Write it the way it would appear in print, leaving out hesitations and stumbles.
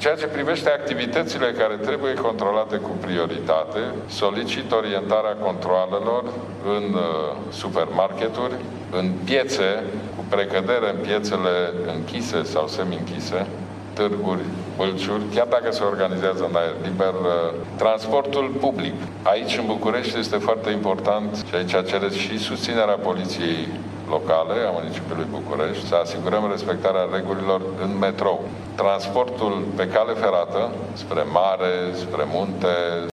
ceea ce privește activitățile care trebuie controlate cu prioritate, solicit orientarea controalelor în supermarketuri, în piețe, cu precădere în piețele închise sau semi-închise, târguri, bălciuri, chiar dacă se organizează în aer liber, transportul public. Aici, în București, este foarte important și aici cereți și susținerea poliției locale a municipiului București, să asigurăm respectarea regulilor în metrou. Transportul pe cale ferată, spre mare, spre munte,